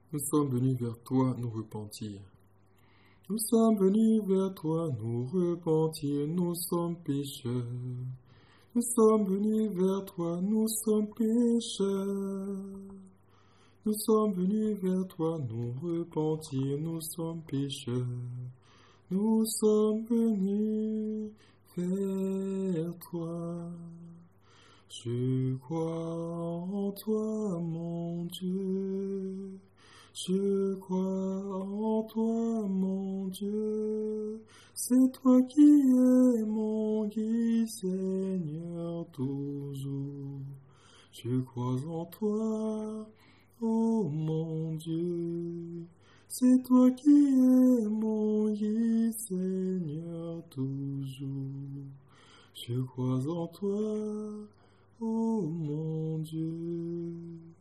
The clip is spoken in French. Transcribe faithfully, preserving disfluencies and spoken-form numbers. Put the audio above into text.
Nous sommes venus vers toi nous repentir. Nous sommes venus vers toi nous repentir, nous sommes pécheurs. Nous sommes venus vers toi, nous sommes pécheurs. Nous sommes venus vers toi nous repentir, nous sommes pécheurs. Nous sommes venus vers toi. Je crois en toi, mon Dieu. Je crois en toi, mon Dieu. C'est toi qui es mon guide, Seigneur, toujours. Je crois en toi, oh mon Dieu. C'est toi qui es mon guide, Seigneur, toujours. Je crois en toi, oh mon Dieu.